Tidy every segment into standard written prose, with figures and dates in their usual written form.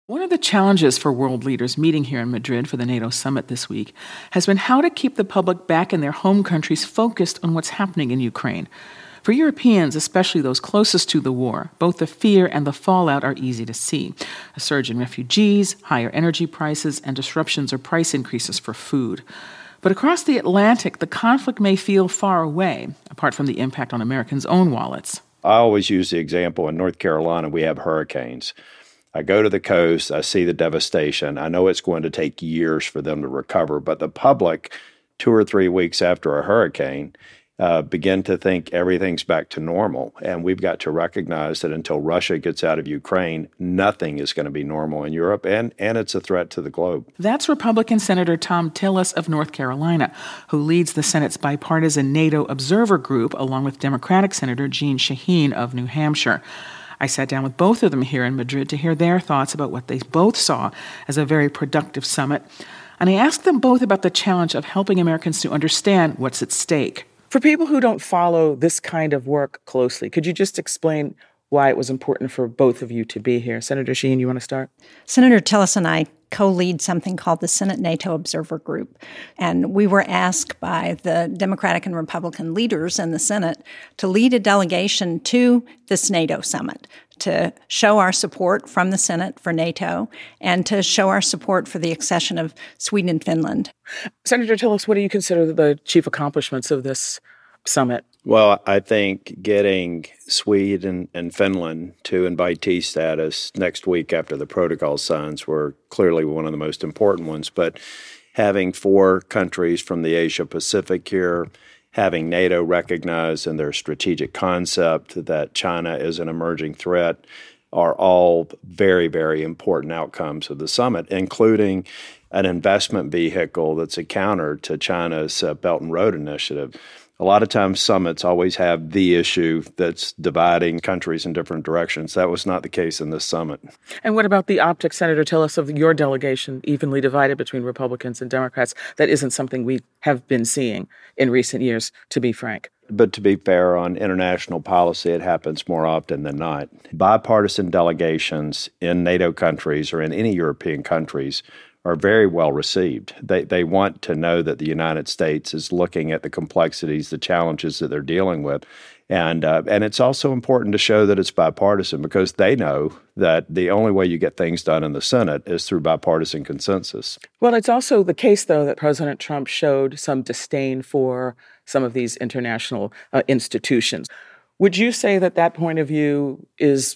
One of the challenges for world leaders meeting here in Madrid for the NATO summit this week has been how to keep the public back in their home countries focused on what's happening in Ukraine. For Europeans, especially those closest to the war, both the fear and the fallout are easy to see. A surge in refugees, higher energy prices, and disruptions or price increases for food. But across the Atlantic, the conflict may feel far away, apart from the impact on Americans' own wallets. I always use the example in North Carolina, we have hurricanes. I go to the coast, I see the devastation. I know it's going to take years for them to recover, but the public, 2 or 3 weeks after a hurricane, begin to think everything's back to normal. And we've got to recognize that until Russia gets out of Ukraine, nothing is going to be normal in Europe, and it's a threat to the globe. That's Republican Senator Thom Tillis of North Carolina, who leads the Senate's bipartisan NATO Observer Group, along with Democratic Senator Jeanne Shaheen of New Hampshire. I sat down with both of them here in Madrid to hear their thoughts about what they both saw as a very productive summit. And I asked them both about the challenge of helping Americans to understand what's at stake. For people who don't follow this kind of work closely, could you just explain why it was important for both of you to be here? Senator Shaheen, you want to start? Senator Tillis and I co-lead something called the Senate NATO Observer Group. And we were asked by the Democratic and Republican leaders in the Senate to lead a delegation to this NATO summit, to show our support from the Senate for NATO and to show our support for the accession of Sweden and Finland. Senator Tillis, what do you consider the chief accomplishments of this summit? Well, I think getting Sweden and Finland to invitee status next week after the protocol signs were clearly one of the most important ones. But having 4 countries from the Asia-Pacific here, having NATO recognize in their strategic concept that China is an emerging threat are all very, very important outcomes of the summit, including an investment vehicle that's a counter to China's Belt and Road Initiative. A lot of times summits always have the issue that's dividing countries in different directions. That was not the case in this summit. And what about the optics, Senator Tillis, of your delegation evenly divided between Republicans and Democrats? That isn't something we have been seeing in recent years, to be frank. But to be fair, on international policy, it happens more often than not. Bipartisan delegations in NATO countries or in any European countries are very well received. They want to know that the United States is looking at the complexities, the challenges that they're dealing with. And it's also important to show that it's bipartisan because they know that the only way you get things done in the Senate is through bipartisan consensus. Well, it's also the case, though, that President Trump showed some disdain for some of these international institutions. Would you say that that point of view is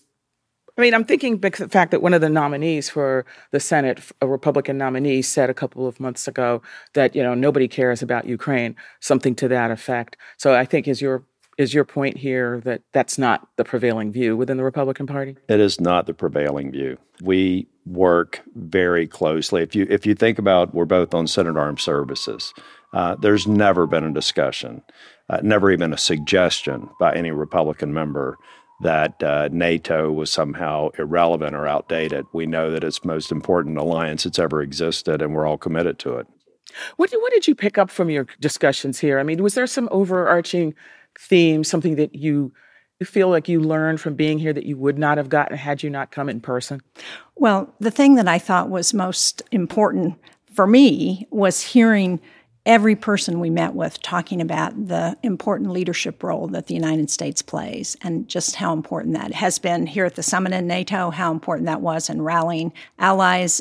I'm thinking the fact that one of the nominees for the Senate, a Republican nominee, said a couple of months ago that, nobody cares about Ukraine, something to that effect. So I think is your point here that that's not the prevailing view within the Republican Party? It is not the prevailing view. We work very closely. If you think about, we're both on Senate Armed Services. There's never been a discussion, never even a suggestion by any Republican member that NATO was somehow irrelevant or outdated. We know that it's the most important alliance that's ever existed, and we're all committed to it. What did you pick up from your discussions here? Was there some overarching theme, something that you feel like you learned from being here that you would not have gotten had you not come in person? Well, the thing that I thought was most important for me was hearing every person we met with talking about the important leadership role that the United States plays and just how important that has been here at the summit in NATO, how important that was in rallying allies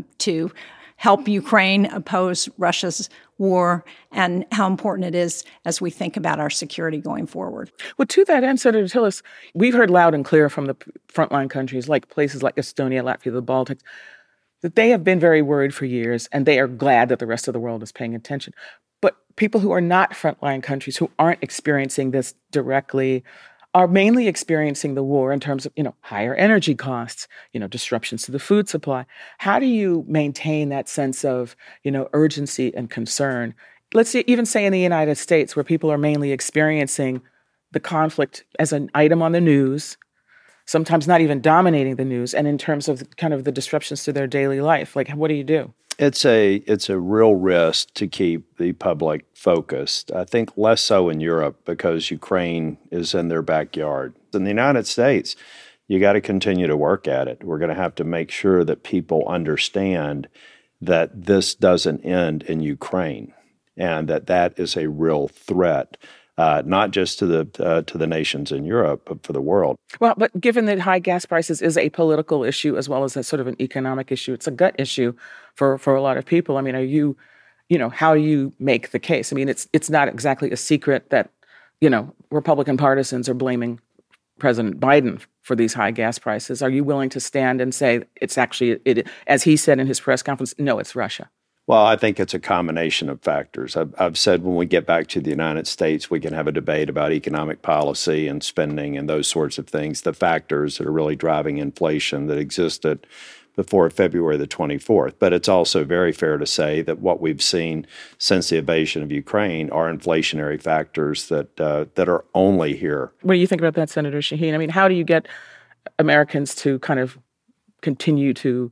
to help Ukraine oppose Russia's war, and how important it is as we think about our security going forward. Well, to that end, Senator Tillis, we've heard loud and clear from the frontline countries, like places like Estonia, Latvia, the Baltics, that they have been very worried for years, and they are glad that the rest of the world is paying attention. But people who are not frontline countries, who aren't experiencing this directly, are mainly experiencing the war in terms of, higher energy costs, disruptions to the food supply. How do you maintain that sense of, urgency and concern? Let's even say in the United States, where people are mainly experiencing the conflict as an item on the news, sometimes not even dominating the news, and in terms of kind of the disruptions to their daily life. Like, what do you do? It's a real risk to keep the public focused. I think less so in Europe because Ukraine is in their backyard. In the United States, You got to continue to work at it. We're going to have to make sure that people understand that this doesn't end in Ukraine and that is a real threat, not just to the nations in Europe, but for the world. Well, but given that high gas prices is a political issue as well as a sort of an economic issue, it's a gut issue for a lot of people. I mean, how do you make the case? I mean, it's not exactly a secret that, Republican partisans are blaming President Biden for these high gas prices. Are you willing to stand and say it's actually, as he said in his press conference, no, it's Russia? Well, I think it's a combination of factors. I've said when we get back to the United States, we can have a debate about economic policy and spending and those sorts of things, the factors that are really driving inflation that existed before February the 24th. But it's also very fair to say that what we've seen since the invasion of Ukraine are inflationary factors that are only here. What do you think about that, Senator Shaheen? I mean, how do you get Americans to kind of continue to,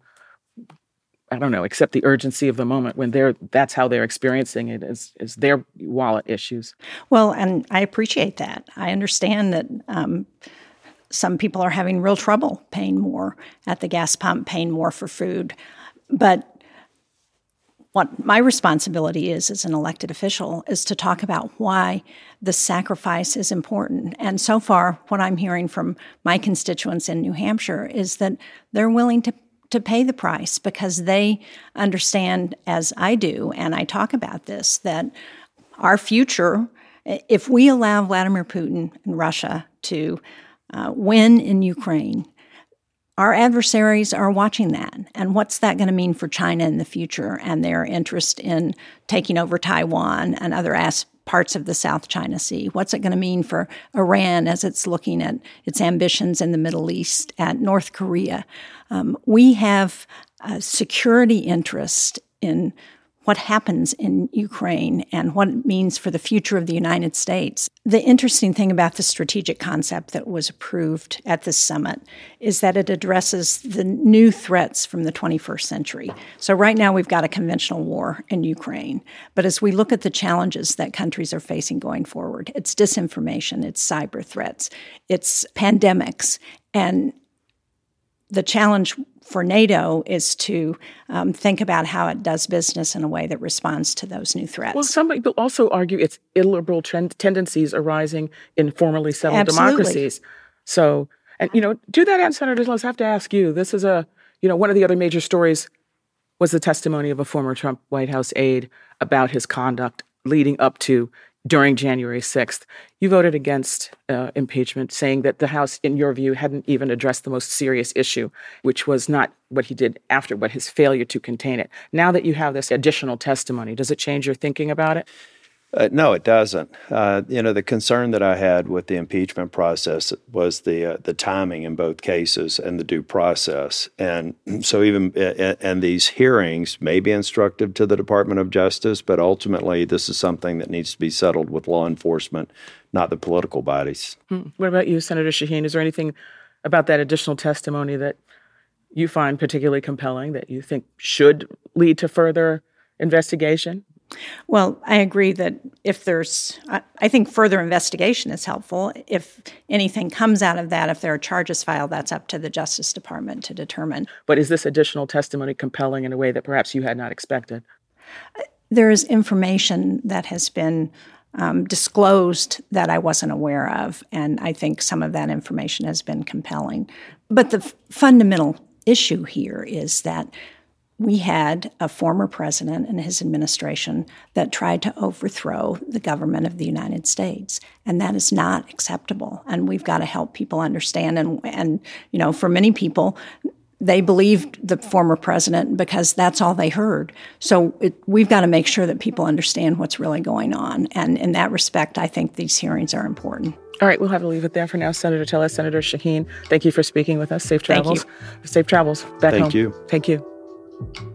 accept the urgency of the moment when that's how they're experiencing it is their wallet issues? Well, and I appreciate that. I understand that some people are having real trouble paying more at the gas pump, paying more for food. But what my responsibility is as an elected official is to talk about why the sacrifice is important. And so far, what I'm hearing from my constituents in New Hampshire is that they're willing to pay the price because they understand, as I do, and I talk about this, that our future, if we allow Vladimir Putin and Russia to win in Ukraine, our adversaries are watching that. And what's that going to mean for China in the future and their interest in taking over Taiwan and other parts of the South China Sea? What's it going to mean for Iran as it's looking at its ambitions in the Middle East, at North Korea? We have a security interest in what happens in Ukraine and what it means for the future of the United States. The interesting thing about the strategic concept that was approved at this summit is that it addresses the new threats from the 21st century. So right now we've got a conventional war in Ukraine. But as we look at the challenges that countries are facing going forward, it's disinformation, it's cyber threats, it's pandemics, and the challenge for NATO is to think about how it does business in a way that responds to those new threats. Well, some people also argue it's illiberal tendencies arising in formerly settled democracies. So, and to that end, Senator Tillis, I have to ask you, this is one of the other major stories was the testimony of a former Trump White House aide about his conduct leading up to during January 6th. You voted against impeachment, saying that the House, in your view, hadn't even addressed the most serious issue, which was not what he did after, but his failure to contain it. Now that you have this additional testimony, does it change your thinking about it? No, it doesn't. The concern that I had with the impeachment process was the timing in both cases and the due process. And so and these hearings may be instructive to the Department of Justice, but ultimately this is something that needs to be settled with law enforcement, not the political bodies. What about you, Senator Shaheen? Is there anything about that additional testimony that you find particularly compelling that you think should lead to further investigation? Well, I agree that I think further investigation is helpful. If anything comes out of that, if there are charges filed, that's up to the Justice Department to determine. But is this additional testimony compelling in a way that perhaps you had not expected? There is information that has been disclosed that I wasn't aware of, and I think some of that information has been compelling. But the fundamental issue here is that we had a former president and his administration that tried to overthrow the government of the United States, and that is not acceptable. And we've got to help people understand. And for many people, they believed the former president because that's all they heard. So we've got to make sure that people understand what's really going on. And in that respect, I think these hearings are important. All right, we'll have to leave it there for now. Senator Tillis, Senator Shaheen, thank you for speaking with us. Safe travels. Thank you. Safe travels back home. Thank you. Thank you.